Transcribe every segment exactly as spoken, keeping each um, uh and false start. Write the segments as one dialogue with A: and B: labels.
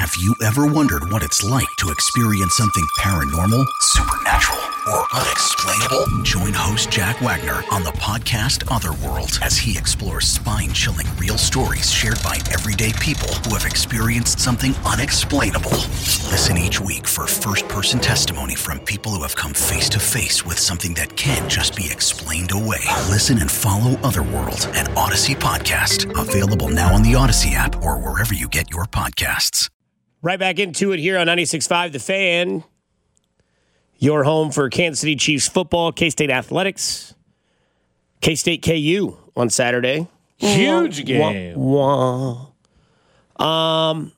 A: Have you ever wondered what it's like to experience something paranormal, supernatural, or unexplainable? Join host Jack Wagner on the podcast Otherworld as he explores spine-chilling real stories shared by everyday people who have experienced something unexplainable. Listen each week for first-person testimony from people who have come face-to-face with something that can't just be explained away. Listen and follow Otherworld, an Odyssey podcast. Available now on the Odyssey app or wherever you get your podcasts.
B: Right back into it here on ninety-six point five The Fan. Your home for Kansas City Chiefs football, K-State Athletics, K-State K U on Saturday.
C: Huge game.
B: Wah, wah. Um,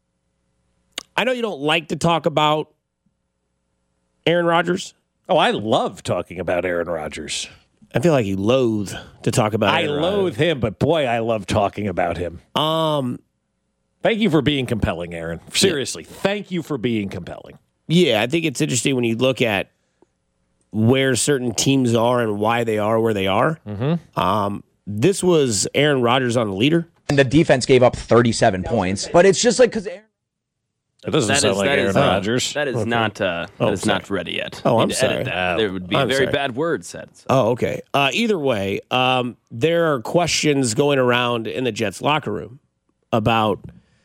B: I know you don't like to talk about Aaron Rodgers.
C: Oh, I love talking about Aaron Rodgers.
B: I feel like you loathe to talk about
C: I
B: Aaron
C: loathe
B: Rodgers.
C: him, but boy, I love talking about him.
B: Um,
C: Thank you for being compelling, Aaron. Seriously, yeah. Thank you for being compelling.
B: Yeah, I think it's interesting when you look at where certain teams are and why they are where they are.
C: Mm-hmm.
B: Um, this was Aaron Rodgers on the leader.
D: And the defense gave up thirty-seven points, but it's just like because Aaron.
C: It doesn't
E: that
C: sound
E: is,
C: like
E: that
C: Aaron
E: is,
C: Rodgers.
E: That is
B: Okay.
E: not. Uh,
B: Oh,
E: that is
B: sorry.
E: not ready yet.
B: Oh,
E: Need
B: I'm
E: to
B: sorry.
E: edit that. There would be
B: I'm
E: very
B: sorry.
E: bad words said. So.
B: Oh, okay. Uh, either way, um, there are questions going around in the Jets locker room about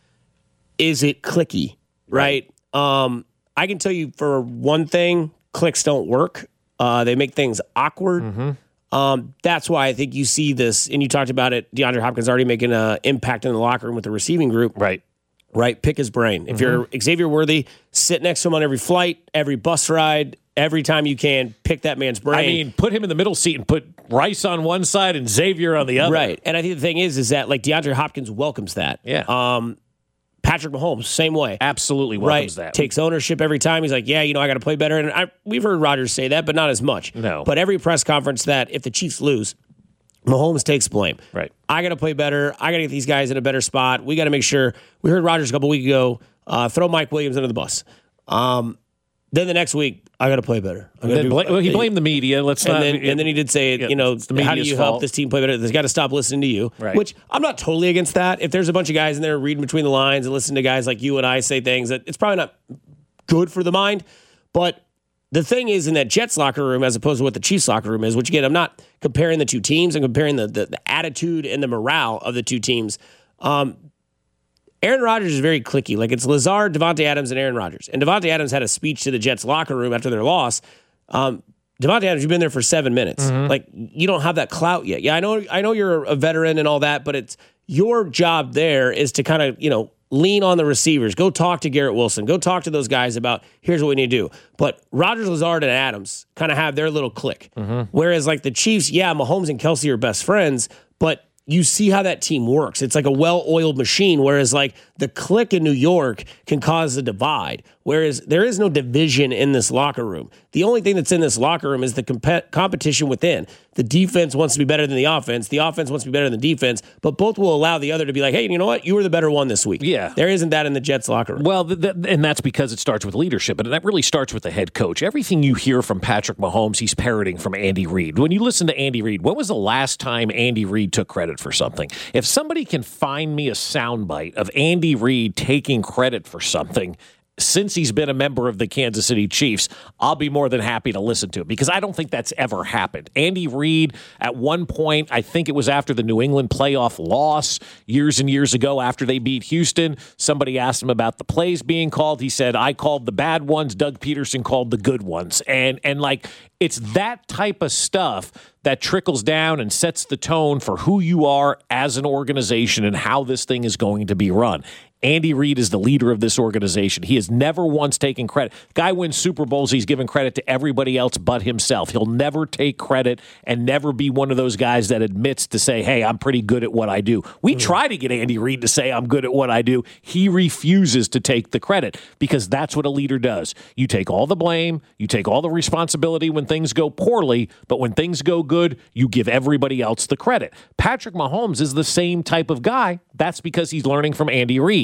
B: is it clicky, right? right? Um, I can tell you for one thing, clicks don't work. Uh, they make things awkward.
C: Mm-hmm.
B: Um, that's why I think you see this, and you talked about it, DeAndre Hopkins already making an impact in the locker room with the receiving group.
C: Right.
B: Right? Pick his brain. If
C: Mm-hmm.
B: you're Xavier Worthy, sit next to him on every flight, every bus ride, every time you can, pick that man's brain.
C: I mean, put him in the middle seat and put Rice on one side and Xavier on the other.
B: Right. And I think the thing is, is that like DeAndre Hopkins welcomes that.
C: Yeah.
B: Um, Patrick Mahomes, same way.
C: Absolutely welcomes
B: right.
C: that.
B: Takes ownership every time. He's like, yeah, you know, I got to play better. And I, we've heard Rodgers say that, but not as much.
C: No.
B: But every press conference that if the Chiefs lose, Mahomes takes blame.
C: Right.
B: I got to play better. I got to get these guys in a better spot. We got to make sure. We heard Rodgers a couple weeks ago uh, throw Mike Williams under the bus. Um, then the next week, I got to play better. I gotta
C: Then
B: do-
C: bla- well, he blamed the media. Let's
B: and
C: not.
B: then, and then he did say,
C: Yeah,
B: you know,
C: it's the
B: how do
C: media's
B: you help
C: fault.
B: this team play better? They've got to stop listening to you,
C: Right.
B: which I'm not totally against that. If there's a bunch of guys in there reading between the lines and listening to guys like you and I say things, that it's probably not good for the mind. But the thing is, in that Jets locker room, as opposed to what the Chiefs locker room is, which again, I'm not comparing the two teams. I'm comparing the the, the attitude and the morale of the two teams. Um, Aaron Rodgers is very cliquey. Like it's Lazard, Devontae Adams, and Aaron Rodgers. And Devontae Adams had a speech to the Jets locker room after their loss. Um, Devontae Adams, you've been there for seven minutes.
C: Mm-hmm.
B: Like you don't have that clout yet. Yeah, I know. I know you're a veteran and all that, but it's your job there is to kind of you know lean on the receivers. Go talk to Garrett Wilson. Go talk to those guys about here's what we need to do. But Rodgers, Lazard, and Adams kind of have their little clique.
C: Mm-hmm.
B: Whereas like the Chiefs, yeah, Mahomes and Kelsey are best friends, but you see how that team works. It's like a well-oiled machine, whereas like the clique in New York can cause a divide, whereas there is no division in this locker room. The only thing that's in this locker room is the comp- competition within. The defense wants to be better than the offense. The offense wants to be better than the defense, but both will allow the other to be like, hey, you know what? You were the better one this week.
C: Yeah.
B: There isn't that in the Jets locker room.
C: Well, th- th- and that's because it starts with leadership, but that really starts with the head coach. Everything you hear from Patrick Mahomes, he's parroting from Andy Reid. When you listen to Andy Reid, when was the last time Andy Reid took credit for something? If somebody can find me a soundbite of Andy Reid taking credit for something since he's been a member of the Kansas City Chiefs, I'll be more than happy to listen to it because I don't think that's ever happened. Andy Reid, at one point, I think it was after the New England playoff loss years and years ago after they beat Houston, somebody asked him about the plays being called. He said, I called the bad ones. Doug Peterson called the good ones. And, and like, it's that type of stuff that trickles down and sets the tone for who you are as an organization and how this thing is going to be run. Andy Reid is the leader of this organization. He has never once taken credit. Guy wins Super Bowls. He's given credit to everybody else but himself. He'll never take credit and never be one of those guys that admits to say, hey, I'm pretty good at what I do. We mm. try to get Andy Reid to say I'm good at what I do. He refuses to take the credit because that's what a leader does. You take all the blame. You take all the responsibility when things go poorly, but when things go good, you give everybody else the credit. Patrick Mahomes is the same type of guy. That's because he's learning from Andy Reid.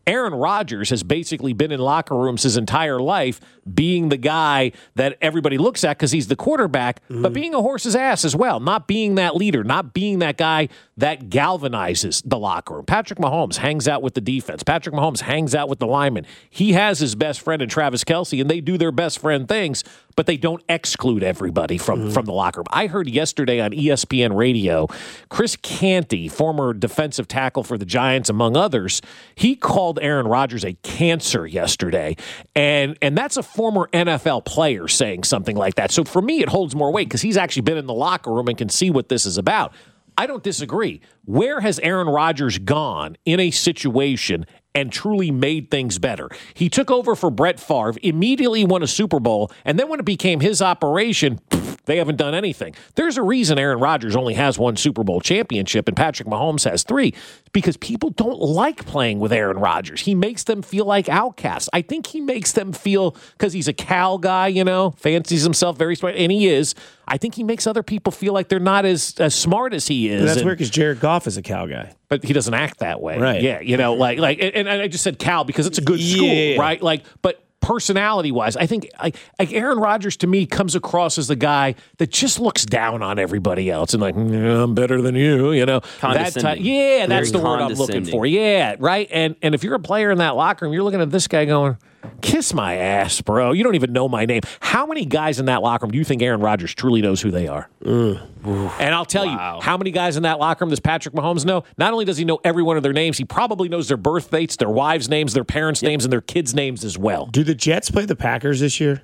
C: Aaron Rodgers has basically been in locker rooms his entire life being the guy that everybody looks at because he's the quarterback, mm-hmm. but being a horse's ass as well, not being that leader, not being that guy that galvanizes the locker room. Patrick Mahomes hangs out with the defense. Patrick Mahomes hangs out with the linemen. He has his best friend in Travis Kelce, and they do their best friend things, but they don't exclude everybody from, mm-hmm. from the locker room. I heard yesterday on E S P N Radio, Chris Canty, former defensive tackle for the Giants, among others, he called Aaron Rodgers a cancer yesterday, and and that's a former N F L player saying something like that. So for me, it holds more weight because he's actually been in the locker room and can see what this is about. I don't disagree. Where has Aaron Rodgers gone in a situation and truly made things better? He took over for Brett Favre, immediately won a Super Bowl, and then when it became his operation, pff, they haven't done anything. There's a reason Aaron Rodgers only has one Super Bowl championship and Patrick Mahomes has three, because people don't like playing with Aaron Rodgers. He makes them feel like outcasts. I think he makes them feel, because he's a Cal guy, you know, fancies himself very smart, and he is. I think he makes other people feel like they're not as, as smart as he is.
B: But that's
C: and,
B: weird because Jared Goff is a Cal guy.
C: But he doesn't act that way.
B: Right.
C: Yeah, you know, like, like, and, and I just said Cal because it's a good school,
B: yeah.
C: right? Like, but personality-wise, I think like, like Aaron Rodgers to me comes across as the guy that just looks down on everybody else and like, yeah, I'm better than you, you know. That type, yeah, that's the word I'm looking for. Yeah, right. And and if you're a player in that locker room, you're looking at this guy going, kiss my ass, bro. You don't even know my name. How many guys in that locker room do you think Aaron Rodgers truly knows who they are? Mm. And I'll tell wow. you, how many guys in that locker room does Patrick Mahomes know? Not only does he know every one of their names, he probably knows their birth dates, their wives' names, their parents' names, and their kids' names as well.
B: Do the Jets play the Packers this year?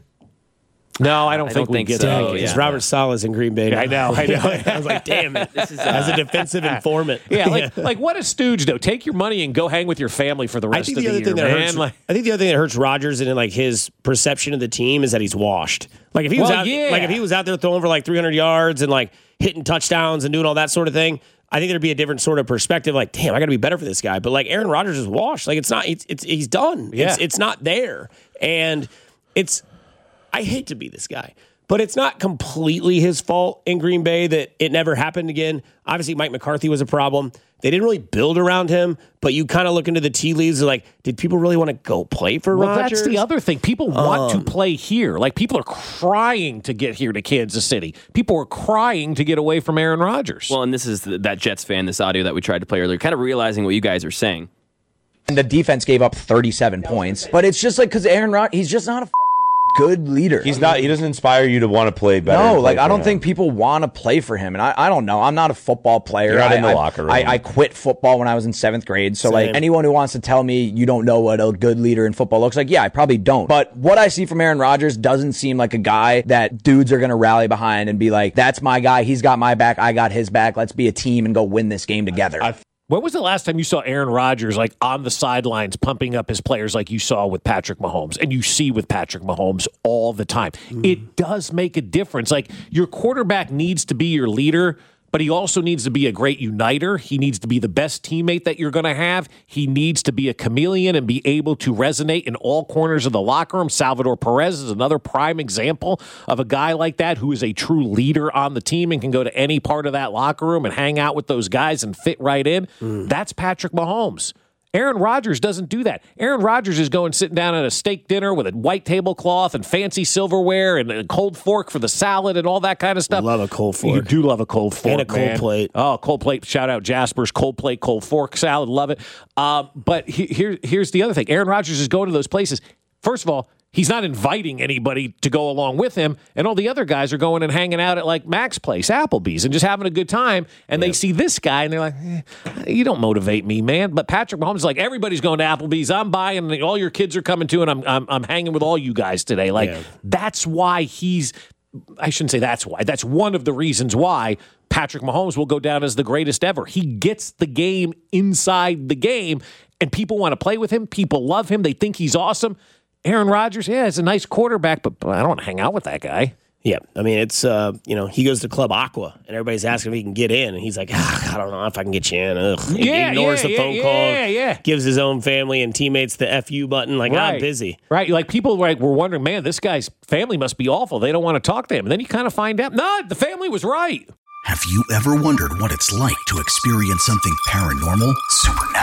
C: No, I don't
E: I
C: think
E: don't
C: we
E: think
C: get
E: so.
C: that.
B: It's yeah. Robert Saleh's in Green Bay.
C: Yeah, I know, I know.
B: I was like, damn it. This is, uh, As a defensive informant.
C: Yeah, like, like what a stooge, though. Take your money and go hang with your family for the rest
B: I think
C: of
B: the,
C: the,
B: other
C: year,
B: thing that
C: man.
B: hurts,
C: like,
B: I think the other thing that hurts Rodgers and in like his perception of the team is that he's washed. Like if he was
C: well,
B: out,
C: yeah.
B: like if he was out there throwing for like three hundred yards and like hitting touchdowns and doing all that sort of thing, I think there'd be a different sort of perspective. Like, damn, I got to be better for this guy. But like Aaron Rodgers is washed. Like it's not. It's, it's he's done.
C: Yeah.
B: It's, it's not there. And it's. I hate to be this guy. But it's not completely his fault in Green Bay that it never happened again. Obviously, Mike McCarthy was a problem. They didn't really build around him, but you kind of look into the tea leaves and like, did people really want to go play for
C: well,
B: Rodgers?
C: That's the other thing. People want
B: um,
C: to play here. Like, people are crying to get here to Kansas City. People are crying to get away from Aaron Rodgers.
E: Well, and this is the, that Jets fan, this audio that we tried to play earlier, kind of realizing what you guys are saying.
D: And the defense gave up thirty-seven points, but it's just like because Aaron Rodgers, he's just not a good leader.
F: He's not. He doesn't inspire you to want to play better.
D: No,
F: play
D: like I don't
F: him.
D: think people want to play for him, and I, I don't know. I'm not a football player.
F: You're not
D: I,
F: in the
D: I,
F: locker room.
D: I, I quit football when I was in seventh grade. So
B: Same.
D: like anyone who wants to tell me you don't know what a good leader in football looks like, yeah, I probably don't. But what I see from Aaron Rodgers doesn't seem like a guy that dudes are going to rally behind and be like, "That's my guy. He's got my back. I got his back. Let's be a team and go win this game together."
F: I,
C: When was the last time you saw Aaron Rodgers like on the sidelines pumping up his players like you saw with Patrick Mahomes and you see with Patrick Mahomes all the time? Mm. It does make a difference. Like your quarterback needs to be your leader, but he also needs to be a great uniter. He needs to be the best teammate that you're going to have. He needs to be a chameleon and be able to resonate in all corners of the locker room. Salvador Perez is another prime example of a guy like that who is a true leader on the team and can go to any part of that locker room and hang out with those guys and fit right in. Mm. That's Patrick Mahomes. Aaron Rodgers doesn't do that. Aaron Rodgers is going sitting down at a steak dinner with a white tablecloth and fancy silverware and a cold fork for the salad and all that kind of stuff.
B: Love a cold fork.
C: You do love a cold fork,
B: and a cold
C: man.
B: plate.
C: Oh, cold plate. Shout out Jasper's cold plate, cold fork salad. Love it. Uh, but he, here, here's the other thing. Aaron Rodgers is going to those places. First of all, he's not inviting anybody to go along with him, and all the other guys are going and hanging out at like Mac's Place, Applebee's, and just having a good time. And yep. they see this guy, and they're like, eh, "You don't motivate me, man." But Patrick Mahomes is like, "Everybody's going to Applebee's. I'm buying. And all your kids are coming too, and I'm I'm, I'm hanging with all you guys today." Like yeah. that's why he's. I shouldn't say that's why. That's one of the reasons why Patrick Mahomes will go down as the greatest ever. He gets the game inside the game, and people want to play with him. People love him. They think he's awesome. Aaron Rodgers, yeah, it's a nice quarterback, but, but I don't want to hang out with that guy.
B: Yeah, I mean, it's, uh, you know, he goes to Club Aqua, and everybody's asking if he can get in, and he's like, ah, I don't know if I can get you in. Ugh. He
C: yeah,
B: ignores
C: yeah,
B: the phone
C: yeah,
B: call,
C: yeah, yeah.
B: gives his own family and teammates the F U button, like,
C: right.
B: I'm busy.
C: Right, like people like, were wondering, man, this guy's family must be awful. They don't want to talk to him. And then you kind of find out, no, the family was right.
A: Have you ever wondered what it's like to experience something paranormal, supernatural,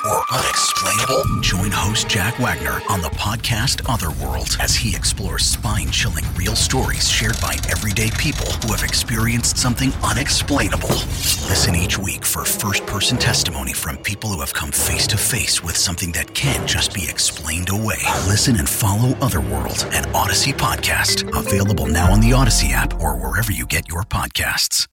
A: or unexplainable? Join host Jack Wagner on the podcast Otherworld as he explores spine-chilling real stories shared by everyday people who have experienced something unexplainable. Listen each week for first-person testimony from people who have come face-to-face with something that can't just be explained away. Listen and follow Otherworld, an Odyssey podcast, available now on the Odyssey app or wherever you get your podcasts.